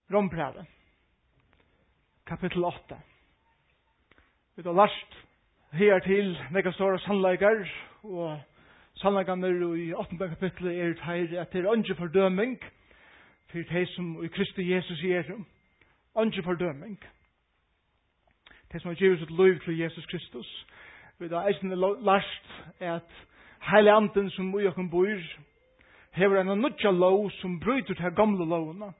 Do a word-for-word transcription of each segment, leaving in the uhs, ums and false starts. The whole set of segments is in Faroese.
Rombrevet, kapittel åtta. Vi har lært her til nekka store sannleikar, og sannleikane i åttende kapittelet er her at det er ikke fordøming for de som i Kristi Jesus er. Ikke fordøming. De som har givet sitt liv til Jesus Kristus. Vi har eisen lært at Heilig Anden som i okken bor hever en nødja lov som bryter til gamle lovene.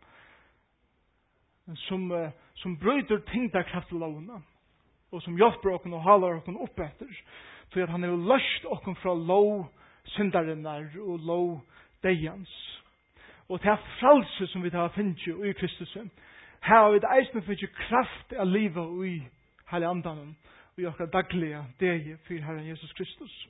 Som, uh, som bryter tyngdekraftlovene. Og som hjelper okken og haler okken opp etter. For at han har løst okken fra lov syndarinnar og lov deians. Og til frelse som vi tar finnes i Kristus. Her har vi det eisne finnes kraft av livet i Heilig Anden. Og i okker daglige deg for Herren Jesus Kristus.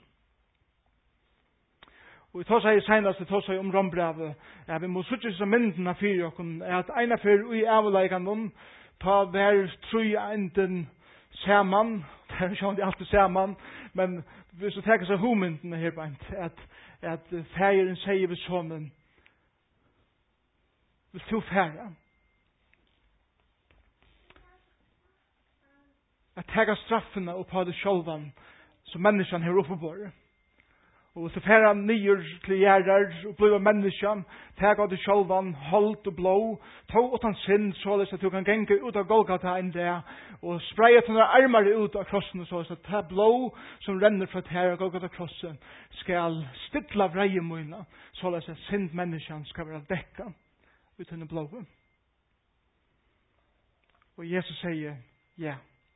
Og vi tar seg senast, vi tar seg om Rombrevet, ja, vi må suttje seg mynden av fyrir okken, at eina fyrir ui avleikanden, ta hver tru enden saman, det er ikke alltid alltid saman, men hvis du tenker seg homynden her beint, at, at feiren sier vi sånn, vil du fære? At tega straffene og på det sjolvan, som menneskene har oppe på det. Og hvis du færer nyer til gjerrar og blir menneskene, teg av det sjølvan, holdt og blå, tog utan synd, således at du kan genge ut av Golgata enn det, og spreie til noen armar ut av krossen, således at det blå som renner fra her av Golgata krossen skal stidla vreiemoina, således at synd menneskene skal være dekka ut av blå. Og Jesus sier, ja,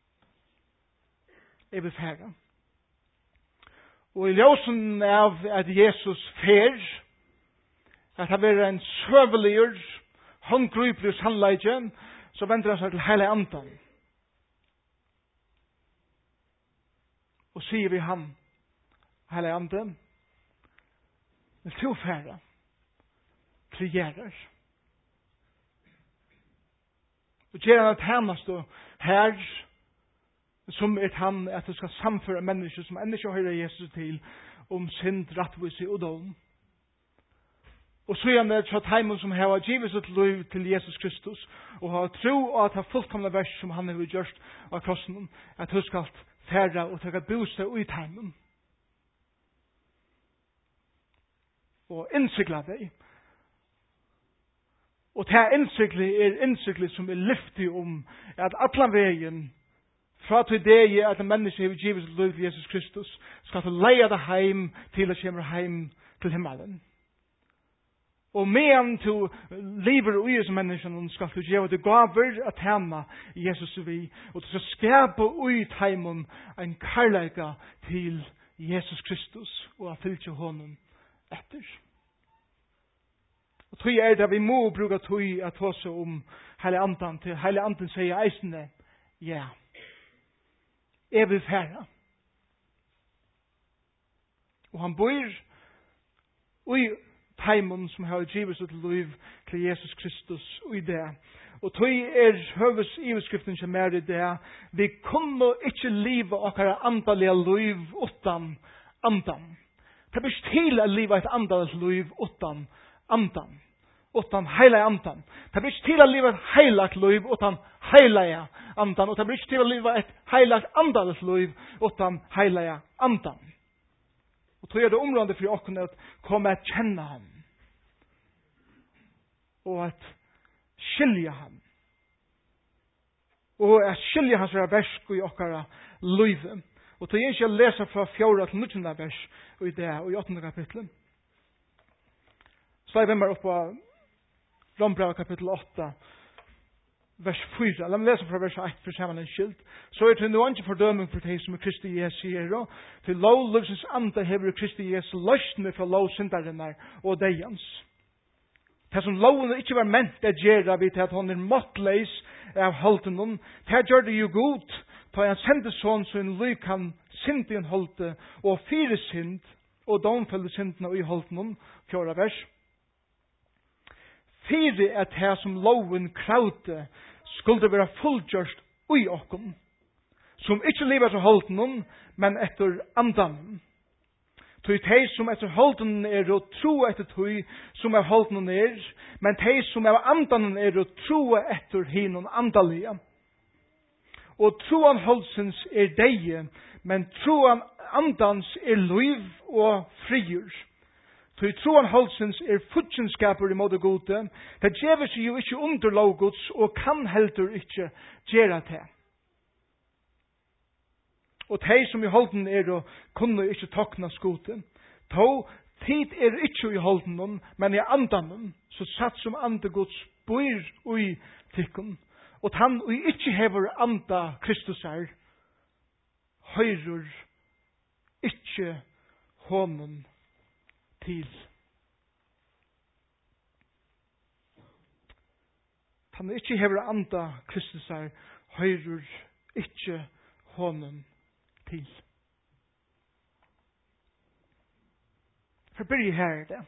jeg vil fære. Og i ljósen av at Jesus fer, at han er en søveligur, håndgriplig sannleikjen, så venter han seg til Heilig Andan. Og sier vi han, Heilig Anden, vil to fære, til gjerrar. Og gjør han et hennast og her, som er han at det skal samføre mennesker som ennå ikke hører Jesus til om synd, rattvise og dom. Og så er han det at heimen som har givet sitt liv til Jesus Kristus og har tro og at ha fullkomne vers som han har gjort av krossen at hun skal fære og ta bostad ut heimen. Og innsikla deg. Og det innsikli er innsikli som er lyftig om at atlan veien fra til det er at en menneske har givet sitt liv til Jesus Kristus skal til leie det heim til å komme heim til himmelen. Og medan du lever ui som mennesken skal du gjøre det gaver at henne Jesus vi og du skal skape ui heimen en karlæga til Jesus Kristus og at fylke honom etter. Og tog er det vi må bruke tog at hos om Heilig Andan til Heilig Andan sier eisende ja. Yeah. Jeg vil fære. Og han bor i heimen som har givet sitt liv til Jesus Kristus og i det. Og tog er høves i beskriften som er i det. Vi kunne ikke live okkara andalige liv utan andan. Det blir til å live et andalig liv utan andan. Utan heilig andan. Det blir ikke til å live et heilagt liv utan heilige andan. Og det blir ikke til å live et heilagt andalets liv utan heilige andan. Og tog er det området for åkken at komme at kjenne ham. Og at skilje ham. Og at skilje hans er versk i okkara livet. Og tog er ikke å lese fra fjorda til nuttjende vers og i det og i åttende kapitlet. Så jeg vimmer opp på Rombrevet kapittel åtta, vers fyra. La meg lese fra vers ett for sammen en skilt. Så er det noe ikke fordøming for de som er Kristi Jesu er. Til lov livsens ande hever Kristi Jesu løsne fra lov syndarinnar og deians. Det som loven ikke var ment det gjør vi til at hun er måttleis av holden hun. Det gjør det jo godt da han sendte sånn så en lyk kan synde i en holde og fire synd og domfølge syndene i holden hun. Fjorda vers. Fyre at det som loven kraute skulle være fullgjørst ui okkom, som ikke lever så holdt noen, men etter andan. Tui tei som etter holden er og tro etter tui som er holden er, men tei som er andan er og tro etter hinon andalia. Og troan holdsens er deie, men troan andans er liv og frigjur. Tui troan holdsens er futjenskaper i måte gode, det djever seg jo ikkje under lovgods og kan heldur ikkje gjera det. Og tei som i holden er og kunne ikkje tokna skoten. To tid er ikkje i holden, men i andan, så satt som andegods bor ui tikkun. Og han og ikkje hever anda Kristus er, høyrur ikkje honom til. Han ikkje hever anda Kristus er, høyrur ikkje honom til. For byrje her er det.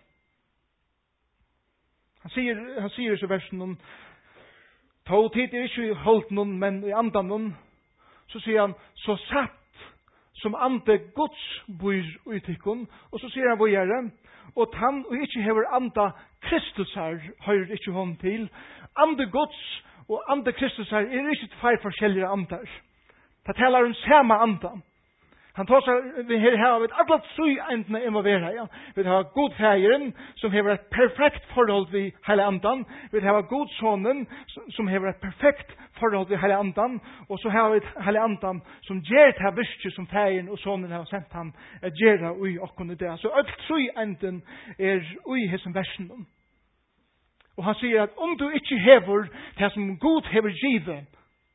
Han sier, han sier i versen om to tid er ikke i holden, men i andan, så sier han, så satt som ande Guds bor i tikkun, og så sier han hvor gjør det, og han og ikke hever anda Kristus her, hører ikke hånd til. Ande Guds og ande Kristus her er ikke tvær forskjellige andar. Det taler om samme andan. Han tar seg, vi her har vi alle tre endene involveret her. Vi har god fægeren, som har et perfekt forhold ved hele andan. Vi har god sonen, som har et perfekt forhold ved hele andan. Og så har vi hele andan, som gjør det her virke som fægeren og sonen har sendt han at gjøre ui okkone det. Så alle tre endene er ui hessen versen. Og han sier at om du ikke hever det som god hever givet,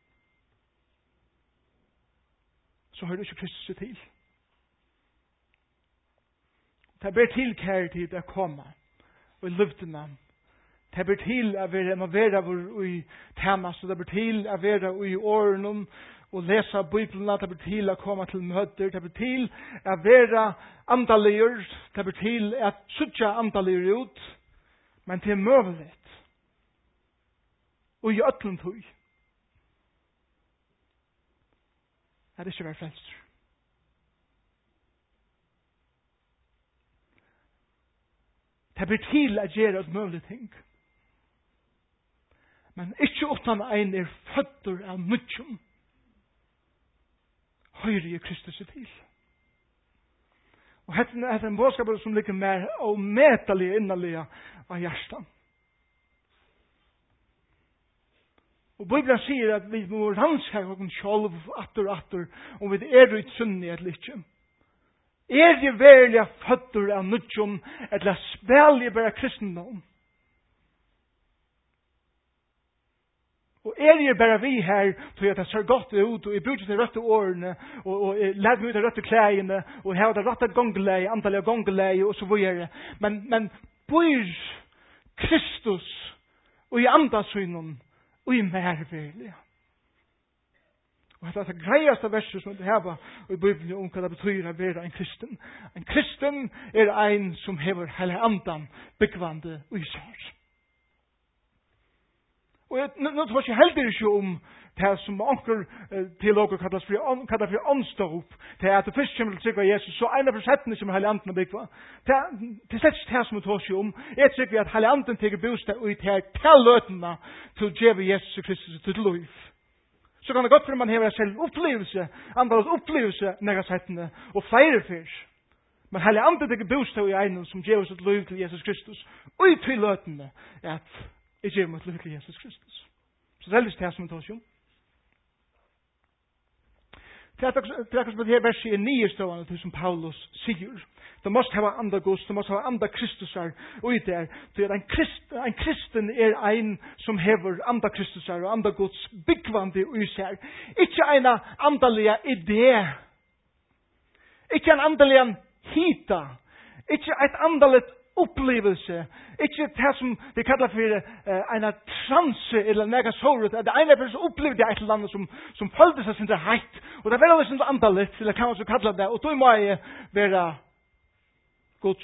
så har du ikke Kristus til. Det ber til kjære tid å komme og i løftene. Det ber til å være en av være i tjeneste. Det ber til å være i årene og lese Bibelen. Det ber til å komme til møter. Det ber til å være andalier. Det ber til å sutte andalier ut. Men det er mulig. Og i øtlen tog. Det er ikke vært frelst. Det blir til å gjøre et mulig ting. Men ikke utan en er føtter av nødgjum. Høyre i Kristus er til. Og dette er en bådskap som ligger mer og metelig innerlige av hjertet. Og Bibelen sier at vi må ranske oss selv atter og atter om vi er i sunn i et lykke. Er det verilig føtter av nødgjum eller spil i bare kristendom? Og er det bare vi her til at det ser godt ut og jeg bruker de rette årene og, og jeg lærer meg ut de rette klærne og jeg har det rette gongleie, antallet gongleie og så videre. Men, men bor Kristus og i andassynen og i merverlig. Og det er det greieste verset som det her i Bibelen om hva det betyr å være en kristen. En kristen er en som hever hele andan byggvande og i sår. Og jeg, nå tror jeg heller ikke om det som anker teologer kallas for, kallas for åndståp, det er at det først kommer til å trykke av Jesus, så en av prosentene som hele anden byggva. Det er slett ikke det som jeg tror om. Jeg trykker at hele anden teker bostad og til telløtene til å gjøre Jesus Kristus til liv. Så kan det godt for man hever selv opplevelse, andres opplevelse negasettene og flere fyrs. Men hele anden teker bostad i egnen som gjør sitt liv til Jesus Kristus og til løtene at jeg gjør mitt liv til Jesus Kristus. Så det er litt det som jeg tror om. Det er akkurat som det her verset er nye stående til som Paulus sier. Det måste ha andre gods, det måste ha andre Kristusar og i der. Det er en, krist, en kristen er en som hever andre Kristusar og andre gods byggvande og i seg. Ikke en andalige idé. Ikke en andalige hita. Ikke et andaligt upplevelse. Ikke det som vi kallar for uh, en transe eller nega såret. Det ene er som opplevde et eller annet som, som følte seg sin det heit. Og det er veldig sånn andaligt, eller kan man så kalla det. Og da må jeg være Guds.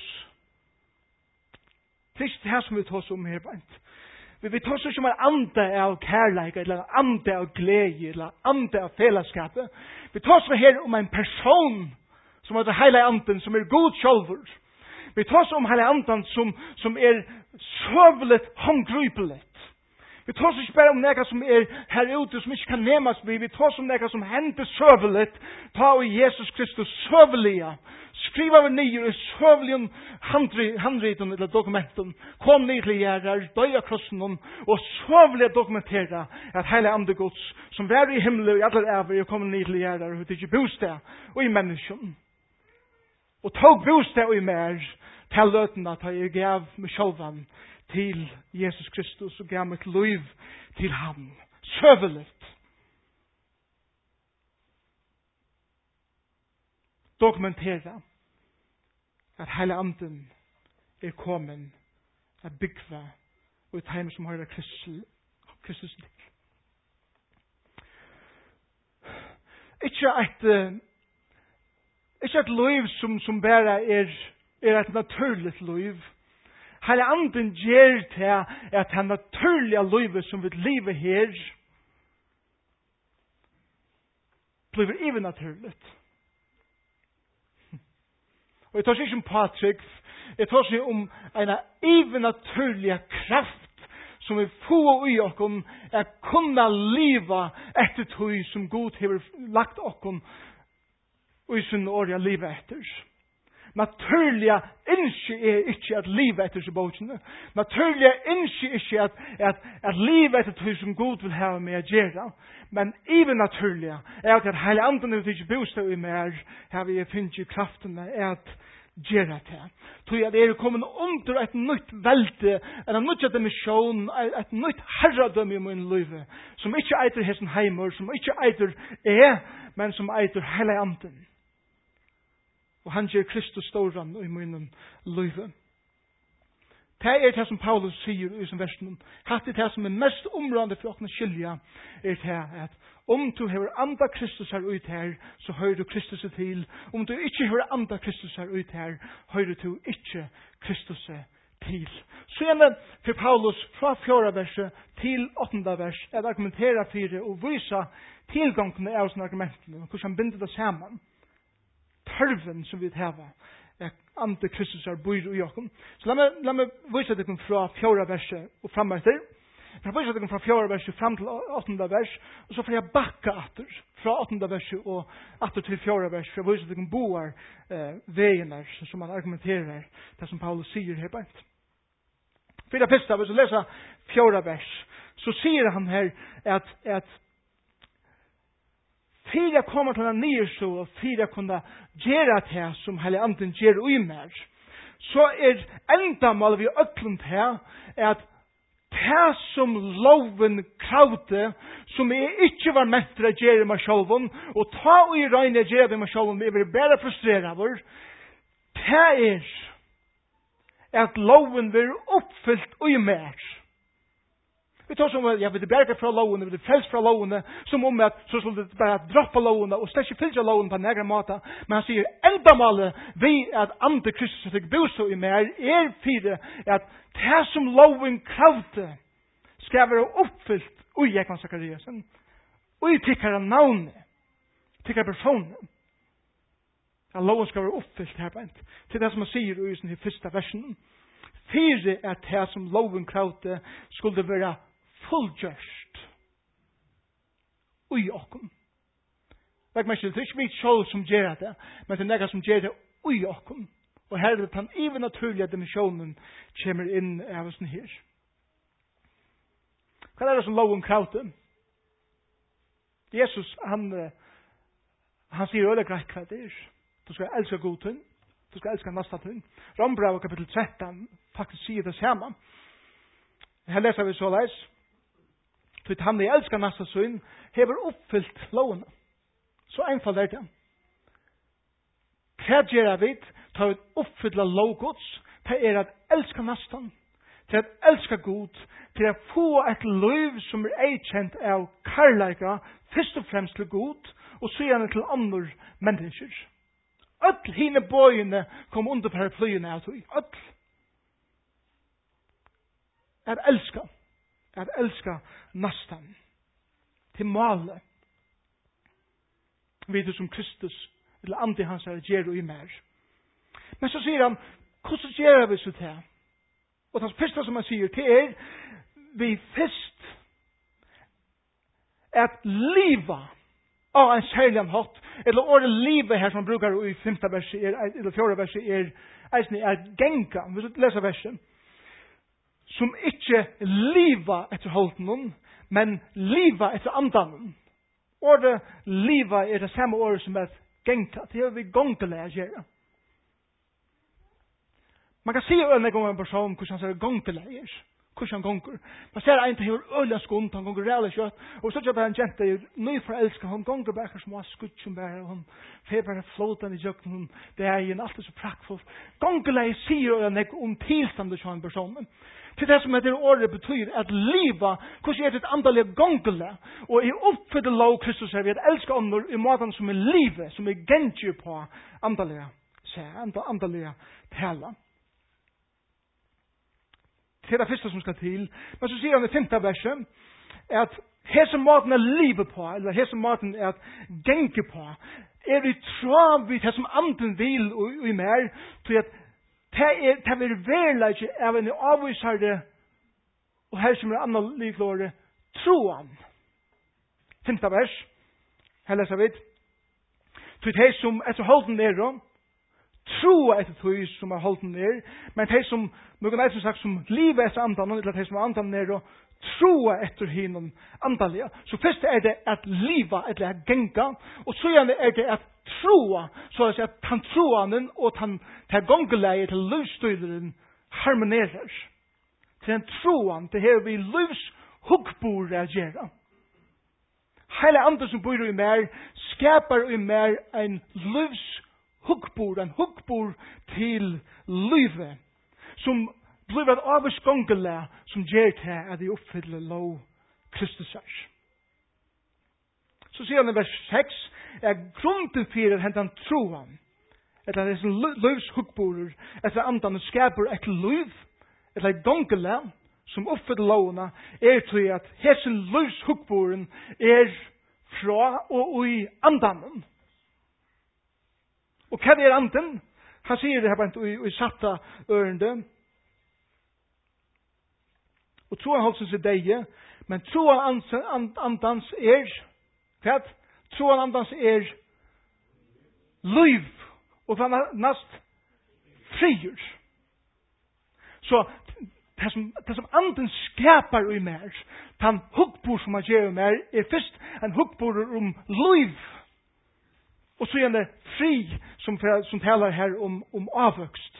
Det er ikke det som vi tar oss om her beint. Vi, vi tar oss ikke om en ande av kærleik, eller en ande av glede, eller en ande av fellesskapet. Vi tar oss her om en person som heter Heile Anden, som er god sjálfur. Vi tar om Heile Anden som, som er søvlet håndgripelig. Vi tar oss ikke bare om nega som er her ute, som ikke kan nemas vi. Vi tar oss om nega som hender søvelet. Ta og Jesus Kristus søvelige. Skriva vi nyer i søveligen handriten eller dokumenten. Kom ned til gjerrar, døya krossen og søvelige dokumentera at Heile Ande Guds, som er i himmelen og i alle æver, er kommet ned til gjerrar, og det er ikke bostad og i mennesken. Og tog bostad og i mer, til løtene at jeg gav med sjølvan til Jesus Kristus og gav mitt liv til ham. Søvelet. Dokumentera at Heile Anden er kommet at bygva og et heim som har Kristus, Kristus til. Ikke et, uh, ikke et liv som, som bare er, er et naturligt liv. Heile Anden gjør til at han naturlige livet som vi lever her blir even naturligt. Og jeg tar ikke om Patrik, jeg tar ikke om en even naturlig kraft som vi får i okken er kunna liva etter tog som Gud har lagt okken og i sin årige livet etter. Naturliga innskje er ikke at livet etter seg båtene. Naturliga innskje er ikke at, at, at livet etter tog som Gud vil ha med å gjøre. Men even naturliga er at Heile Anden er ikke bostad i mer, her vi finner kraftene er at gjøre det. Tog at er kommet under et nytt velde, en nytt dimension, et nytt herredømme i min liv, som ikke eiter hessen heimer, som ikke eiter er, men som eiter Heile Anden. Og han gjør Kristus ståran i munnen løyve. Det er det som Paulus sier i sin versen. Hatt er det som er mest områdende for åkne skilja, er det at om du har anda Kristus her ut her, så hører du Kristus til. Om du ikke har anda Kristus her ut her, hører du ikke Kristus til. Så gjerne for Paulus fra fjorda verset til åttenda vers, er det argumentera for det og visa tilgangene av sånne argumentene, hvordan han binder det sammen. Tørven som vi har er ante Kristus er bor i okken. Så la meg, la meg vise dere fra fjorda verset og fremetter. Jeg vise dere fra fjorda verset frem til åttenda vers, og så får jeg bakka atter fra åttenda verset og atter til fjorda verset, for jeg vise dere boar eh, veien der, som man argumenterer, det som Paulus sier her beint. For det første, hvis jeg leser fjorda vers, så sier han her at, at Fyra kommer til en nyrså, og fyra kunne gjøre det som Heile Anden gjør ui mer. Så er enda mal vi øtlund her, er at det som loven kravde, som jeg ikke var ment til å gjøre meg sjølven, og ta og i røyne gjøre det meg sjølven, vi vil bare frustrere vår, det er at loven vil oppfyllt ui mer. Vi tar som at ja, vi er berget fra lovene, vi er frelst fra lovene, som om at så skulle det bare droppe lovene, og slett ikke fylse lovene på en egen måte. Men han sier, enda malet vi at ande Kristus fikk bostad i mer, er fire at det som loven kravde skal være oppfyllt ui Jekvann Sakariasen, ui tikkere navnet, tikkere personen. At loven skal være oppfyllt her beint. Til det som han sier i den første versen. Fire at det som loven kravde skulle være fullgjørst ui okkom. Legg meg ikke, det er ikke mitt sjål som gjør det, men det er nega som gjør det ui okkom. Og her er det den even naturlige dimensjonen kommer inn av oss her. Hva er det som loven kravte? Jesus, han, han sier øyla greit hva det er. Du skal elska godtun, du skal elska nastatun. Rombrau kapittel tretton faktisk sier det samme. Her leser vi så leis. Til han jeg elsker nasta søn, hever oppfyllt lovene. Så einfall er det. Hva gjør jeg vidt, tar vi oppfylla lovgods, det er at elska nastan, til at elska god, til at få et liv som er eikjent av karlaika, først og fremst til god, og så gjerne til andre mennesker. Öll hine bøyene kom under paraplyene av tog. Öll. At elska. At elska nastan. Til male. Vi det som Kristus eller ande hans er ger og i mer. Men så sier han, hvordan gjør vi så til? Og det første som han sier til er, vi først at liva av en særlig hatt, eller året livet her som han brukar i femte verset, er, eller fjorda verset, er, eisne er genka, hvis du leser verset, som ikke liva etter holden, men liva etter andan. Året liva er det samme året som er genka, det er vi gongtelig å gjøre. Man kan se en gang en person hvordan han ser gongtelig er, hvordan han gonger. Man ser en til å øle skund, han gonger reale kjøtt, og så kjøper han jente er nøy forelsket, han gonger bare som var skutt som bare, og han feber flåten i jøkken, det er en alltid så praktfullt. Gongtelig sier en gang om tilstandet til en person. Til det som heter året betyr at liva, hvordan er det et andelig gongtelig, og i oppfyllde lov Kristus er vi at elsker ånder i måten som er livet, som er gengjer på andelige, andelige tala. Det er det første som skal til. Men så sier han i femte verset at hese måten er livet på, eller hese måten er at genge på, er i tråd vidt det som anden vil og, og i mer, til at det er, det er verleik av en avvisare, og her som er annan liklåre, troan. Femte vers, her leser vi, til det som etter holden nere, troa etter tog som er holden nere, men det som noen er som sagt som livet etter andan, eller det som er andan nere, troa etter hinnom andalige. Så først er det at liva etter at genga, og så er det at troa, så er det at han troanen og han til gongeleie til livsstøyderen harmonerer. Til en troan, det her vi livs huggbor reagerer. Hele andre som bor i mer, skapar i mer en livs huggbor, en huggbor til livet, som blir et avsgångele som gjør til at de oppfyller lov Kristus er. Så sier han i vers seks, er grunden for at hentan troen, etter at det er livshuggborer, etter andan skaper et liv, etter et gongele som oppfyller lovene, er til at hesen livshuggboren er fra og i andanen. Og hva er anden? Han sier det her bare i, i satta ørende. Og troen holdsens er deie, men troen andans er, hva? Troen andans er liv, og hva nast frier. Så det som, det som anden skapar i mer, den huggbor som han gjør i mer, er først en huggbor om liv. Og så er det fri som, som taler her om, om avvøkst.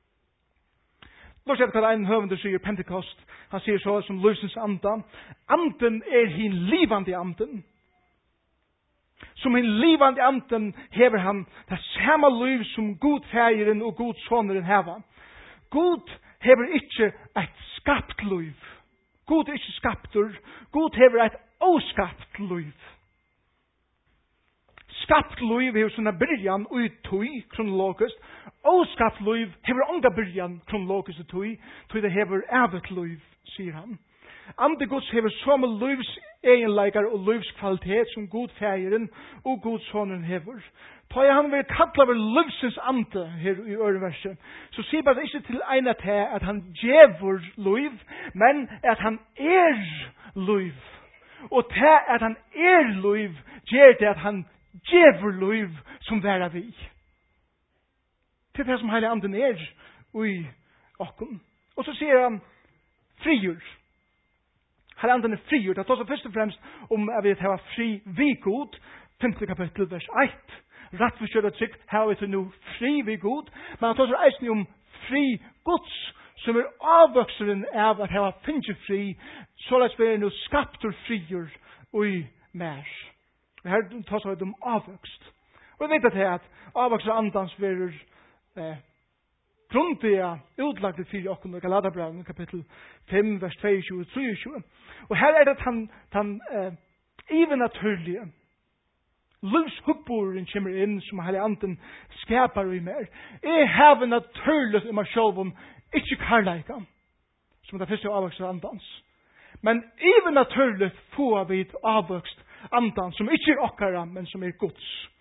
Nå ser jeg hva en høvende sier Pentekost. Han sier så som løsens anda. Anden er hin livande anden. Som hin livande anden hever han det samme liv som god fægeren og god soneren hever. God hever ikke et skapt liv. God er ikke skaptur. God hever et oskapt liv. Skapt liv hever sånne byrjan ui tui kronologisk, og skapt liv hever ånga byrjan kronologisk og tui, tui det hever evet liv, sier han. Ande Guds hever samme livs egenleikar og livskvalitet som god fægeren og god sonen hever. Ta han vil kalla over livsens ande her i øreverset, så sier bare ikke til ene til at han djever liv, men at han er liv. Og til at han er liv, gjør det at han djever liv som væra vi. Til det som hele anden er ui okken. Og så sier han frigjør. Hele anden er frigjør. Det tar så først og fremst om jeg vet hva fri vi god. femte kapittel vers ett. Rett for kjøret trygg. Her vet vi nå fri vi god. Men han tar så eisen om fri gods som er avvøkseren av at hva finner fri. Så lest vi er nå skaptur frigjør ui mer. Her tar vi om avvøkst. Og vi vet at det er at avvøkst og andans verer eh, grundiga utlagt i fire åkken og Galaterbrevene kapittel fem, vers tjueto og tjuetre. Og her er det at han, han eh, even naturlige livshuggboren kommer inn som hele anden skapar i mer. Jeg har naturligt i meg selv om ikke karleika, som det første avvøkst og andans. Men even naturligt får vi avvøkst andan som ikke er okkara, men som er Guds.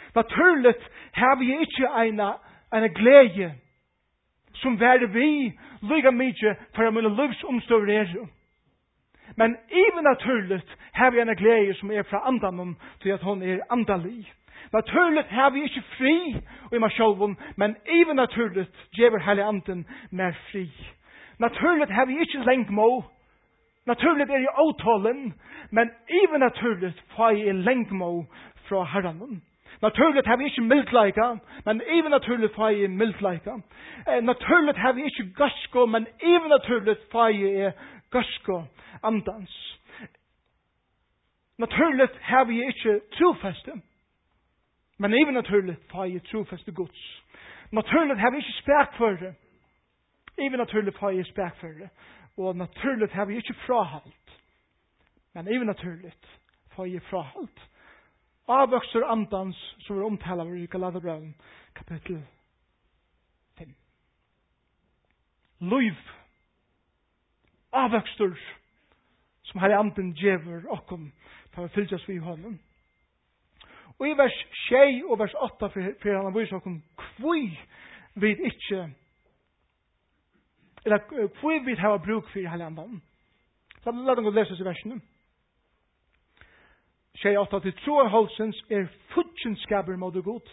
Naturligt har vi ikke en, en glede som være vi lyga mykje for å mine livsomstøver er. Men even naturligt har vi en glede som er fra andan til at hon er andalig. Naturligt har vi ikke fri i meg sjølven, men even naturligt gjever hele anden mer fri. Naturligt har vi ikke lengtmå. Naturligt er jeg åtalen, men even naturligt får jeg lengtmå fra herren. Naturligt har vi ikke mildleika, men even naturligt får jeg mildleika. Eh, naturligt har vi ikke gasko, men even naturligt får jeg gasko andans. Naturligt har vi ikke trofeste, men even naturligt får jeg trofeste gods. Naturligt har vi ikke spekførre, even naturligt får jeg spekførre. Og naturligt har vi ikke frahalt, men even naturligt får jeg frahalt. Avvøkster andans, som er omtaler i Galaterbrevn, kapittel fem. Løyv. Avvøkster, som har anden djever okkom, for å fylles vi i hånden. Og i vers sju og vers åtta, for han har vist okkom, kvui vid ikke, eller kvui vid hava bruk for hele anden. Så la den gå lese i versene. Tjej åtta til troarholdsens er futjenskaber mot det god.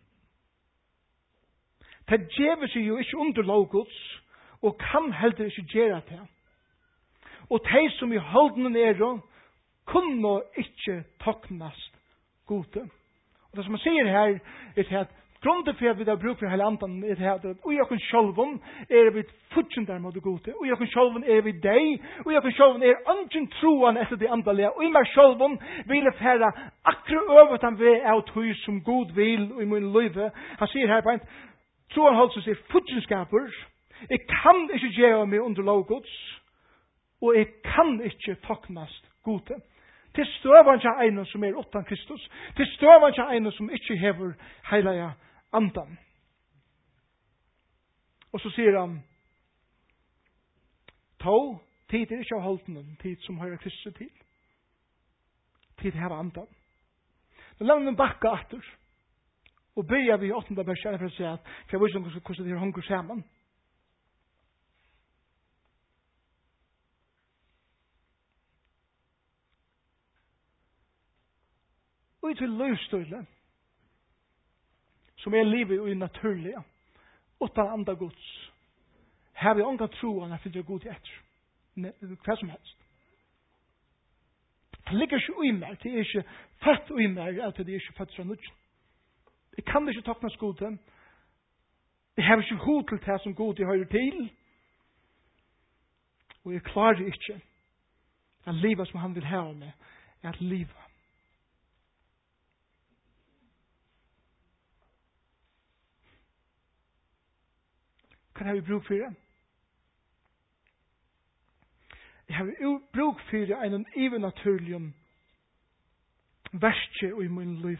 Det djever seg jo ikke under lovgods, og kan heller ikke gjøre det. Og de som i holdene er, kunne ikke toknast gode. Og det som man sier her, er at grunden for at vi har bruk for hele andan er at og i okken sjolven er vi futjendar mot det gode. Og i okken sjolven er vi deg. Og i okken sjolven er ungen troan etter det andalige. Og i meg sjolven vil jeg fære akkurat over han ved av tog som god vil og i min løyve. Han sier her på en troan holdt er futjenskaper. Jeg kan ikke gjøre meg under lovgods. Og jeg kan ikke toknast gode. Til støvan til en som er utan Kristus. Til støvan til en som ikke hever heilige andan. Og så sier han, to, tid er ikke av holden, tid som hører Kristus til. Tid hever andan. Men la meg bakka atter. Og begynner vi i åttende verset, for å si at, for jeg vet ikke hvordan det er hongur sammen. Og til løvstøyle, som er livet og naturlige, utan andre gods, har vi ångan troen at det er god etter. Hva som helst. Det ligger ikke i meg, det er ikke født i meg, eller det er ikke født fra nødgen. Jeg kan ikke taknes gode. Jeg har ikke hod til det som god jeg hører til. Og jeg klarer ikke at livet som han vil ha med, er at livet. Hva har vi bruk for det? Jeg har bruk for en evennaturlig verste i min liv.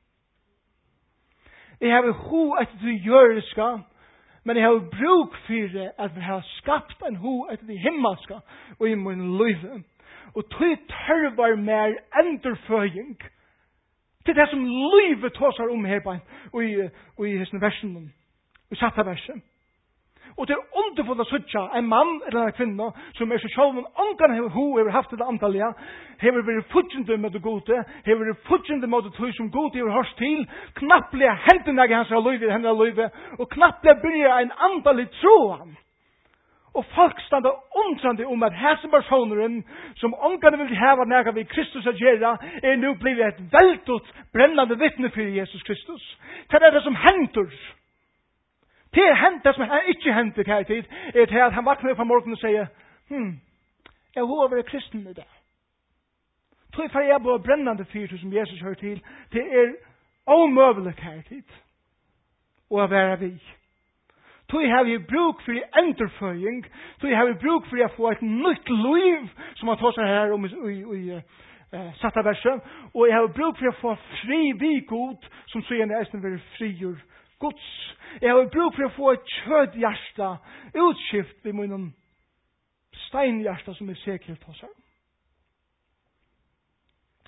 Jeg har ho etter det jøriska, men jeg har bruk for at vi har skapt en ho etter det himmelska i min liv. Og tog tørvar mer endurføying til det som livet tåsar om her på og i hesten versen, i satta versen. Og det er underfullt å søtja en mann eller en kvinne som er så sjålen ångan ho har haft det antallige, har vært futjende med det gode, har vært futjende med det tog som gode har hørt til, knapplega hendene i hans løyve, henne løyve, og knapplega byrja en andalig troan. Og folk standa undrande om at hese personeren som ångan vil heva nega vid Kristus at gjera, er nu blivit et veltot brennande vittne for Jesus Kristus. Hva er det som henter? Det er hent, det som er ikke hent i kjær tid, er til at han vakner opp på morgenen og sier, hm, jeg har vært kristen i det. Tror jeg for jeg på brennende fyrt som Jesus hører til, det er omøvelig kjær tid, og å være vi. Tror jeg har vi bruk for endurføying, tror jeg har vi bruk for å få et nytt liv, som han tar seg her om i, i, i uh, satta verset, og jeg har bruk for å få fri vikod, som så gjerne er være frigjør Guds. Jeg har bruk for å få et kjødhjärsta utskift ved min steinhjärsta som er sikkert hos her.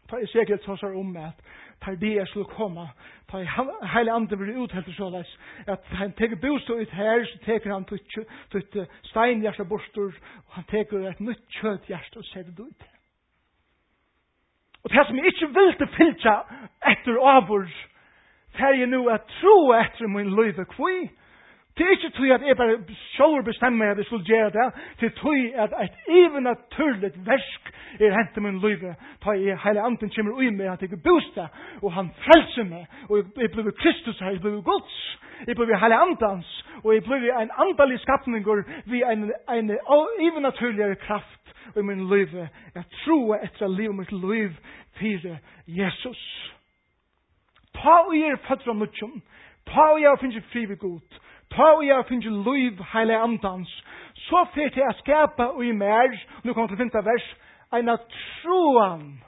Ta är säkert så så om att ta det skulle komma. Ta hela andra blir uthelt så läs att han tar bostad ut här så tar han till till steinhjärta borstor och han tar ett nytt kötthjärta och sätter det ut. Och det som jag inte vill till filtra efter avor för jag nu att tro efter min liv och kvi. Det är inte tog att jag bara själv bestämmer att jag skulle göra det. Det tog att ett even naturligt versk är hänt i min liv. Ta i hela anden kommer ui med att jag bostad och han frälser mig. Och jag blev Kristus här, jag blev Guds. Jag blev hela andans. Och jag blev en andalig skapningur vid en, en even naturligare kraft i min liv. Jag tror efter att leva mitt liv till Jesus. Ta och er fötter av nutjon. Ta och er finns fri vid god. Ta og jeg finner liv hele andans. Så fyrt jeg skapa og i mer, nu kommer til femte vers, en av troen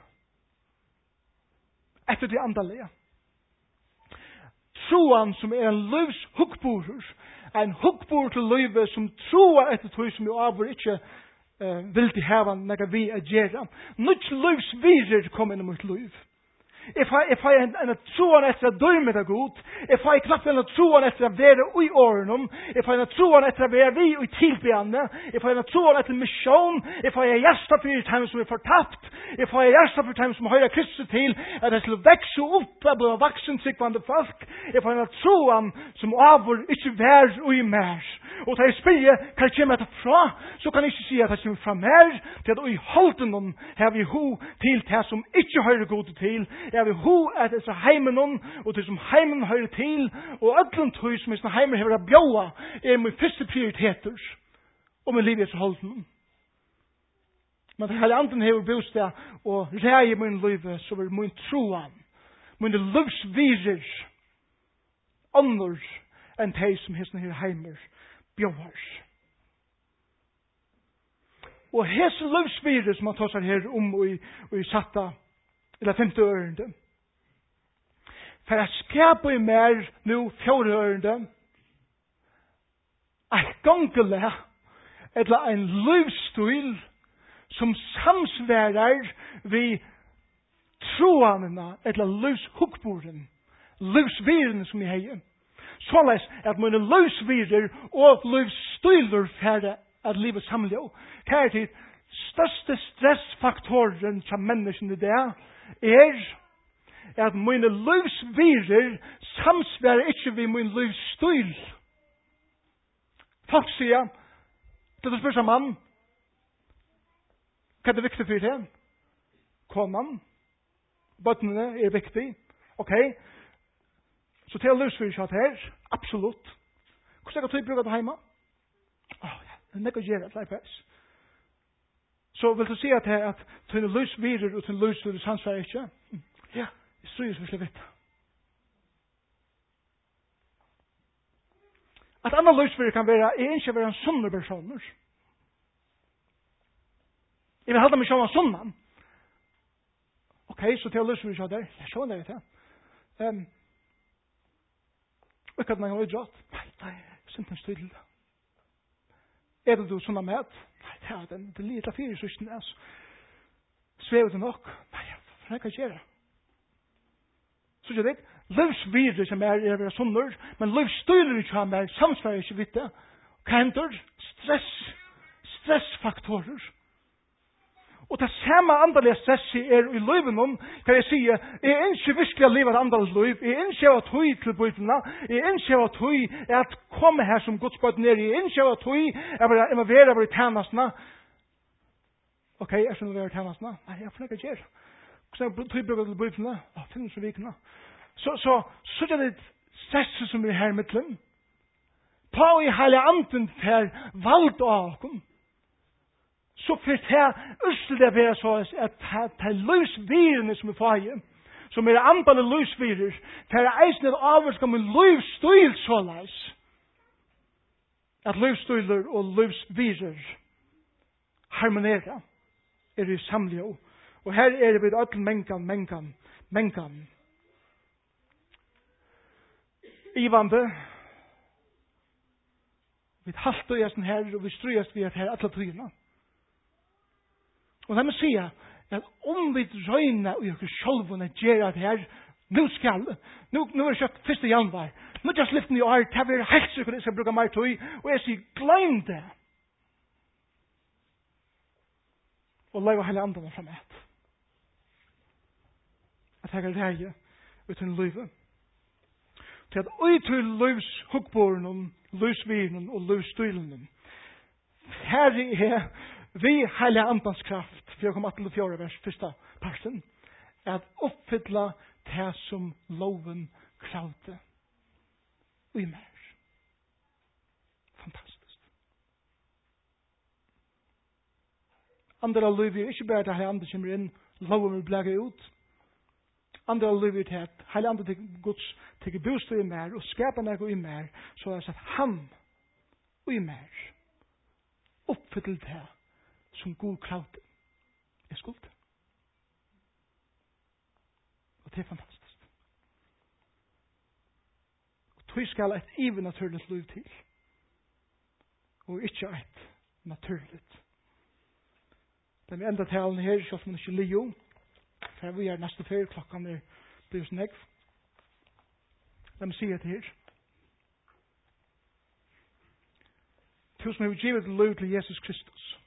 etter det andalige. Troen som er en livs hukkborer, en hukkborer til livet som troer etter tog som jo avur ikke uh, vil til heva nega vi er gjerra. Nutt livs virer kom inn i mitt liv. If I if I and and troan efter att döma det god, if I knappt en troan efter att vara i ornum, if I en troan efter att vara vi i tillbedjande, if I en troan efter mission, if I är gästa för det time som är förtappt, if I är gästa för time som höra Kristus till att det skulle växa upp och bli vuxen sikvande folk, if I en troan som avor inte vär och i mer. Och det är spille kan komma att fra, så kan jag inte säga att det kommer fram här till att i halten om har vi ho till det som inte hör god till. Jag vill ho att det är så heimen om och det som heimen hör till och ödlund tog som är såna heimen har att bjöa är min första prioriteter och min liv är så halten. Men det här anden har bostad och räger min liv så är min troan, min livsviser annars än de som har såna här heimer bjöars. Og hese livsvirer som man tar seg her om og i, og i satta eller femte ørende. For jeg skaper i mer nu fjore ørende et gangele eller en livsstil som samsværer vi troanene eller livshukboren livsvirene som jeg heier. Såleis at mine livsvirer og livsstiler færre at livet samler. Hva er det største stressfaktoren som menneskene der er at mine livsvirer samsværer ikke ved min livsstil. Folk sier, det er spørsmål mann, hva er det viktig for det? Konan, bøttene er viktig. Ok, så til livsvirer kjatt her, absolutt. Hvordan er det å bruke det hjemme? Åh, ja. Det er nekka gjerra, det er pæs. Så vil du si at det at tøyne løs virer og tøyne løs virer sansvar ikke? Ja, det strøys vi skal vite. At andre løs virer kan være, jeg ikke være en sunne personer. Jeg vil halda meg sjån av sunnan. Ok, så til løs virer kjær der. Jeg sjån det, vet jeg. Og ikke at man har idrott. Nei, nei, simpelthen styrlig. Er det du sånne med? Nei, det er den. Det er litt av fire søsten. Svever det nok? Nei, for det kan ikke gjøre. Så ikke det? Livsvidere som er er være sånner, men livsstyler ikke han er samsvarer ikke vidt det. Hva hender? Stress. Stressfaktorer. Og det samme andalige stresset er i livet om, kan jeg si, jeg ønsker virkelig å leve et andalig liv, jeg ønsker å tøy til bøytene, jeg ønsker å tøy at komme her som Guds bøyten er, jeg ønsker å tøy at jeg må være over i tjenestene. Ok, jeg skal være i tjenestene. Nei, jeg får ikke gjøre. Hvordan er tøy bruker til bøytene? Å, finnes det vikene. Så, så, så er det stresset som er her i midtelen. Ta i hele anden til valgt av åkken. Så for det østelig det være så at det er løsvirene som er farget, som er antallet løsvirer, det er eisen et avvarska med løvstil så leis. At løvstiler og løvsvirer harmonerer er i samlige. Og her er det ved ødel mengan, mengan, mengan. Ivande, vi halter oss her, og vi strøyest vi at her alle tryggene. Og det må si at om vi røyna og gjør sjolvun at gjøre det her, nu skal, nu, nu er det ikke første januar, nu just liften i år, det er helt sikkert jeg skal bruke mer tøy, og jeg sier, glem det. Og leva hele andene fram et. At jeg er reie uten løyve. Til at ui til løyvs hukkbornen, løyvsviren og løyvsstylen, her er vi hele andens kraft, for jeg kom til fjore vers, første parten, at oppfylla det som loven kravde. Og i mer. Fantastisk. Andre av løyver er ikke bare det hele andre kommer inn, loven vil blegge ut. Andre av løyver til at hele andre til Guds til bostad i mer, og skapa noe i mer, så er det at han og i mer oppfyller det som god kravde er skuld. Og det er fantastisk. Og tog skal et even naturligt liv til. Og ikke et naturligt. Den enda talen her, selv om man ikke lier, for vi er neste før, klokken er blevet snegg. La meg si det her. Tu som har givet liv til Jesus Kristus.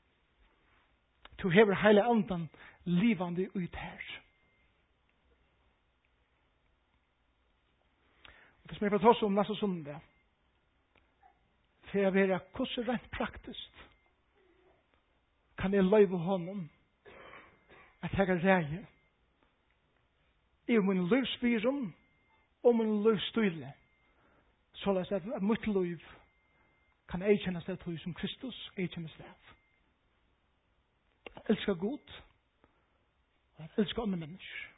Tu hever hele andan livande ut her. Det som jeg får ta oss om neste søndag, for jeg vil være hvordan rent praktisk kan jeg løyve honom at jeg er reie i min livsvirum og min livsstyle, så la seg at mitt liv kan jeg kjenne seg til som Kristus jeg kjenner seg av. Jeg elsker Gud, og jeg elsker andre mennesker.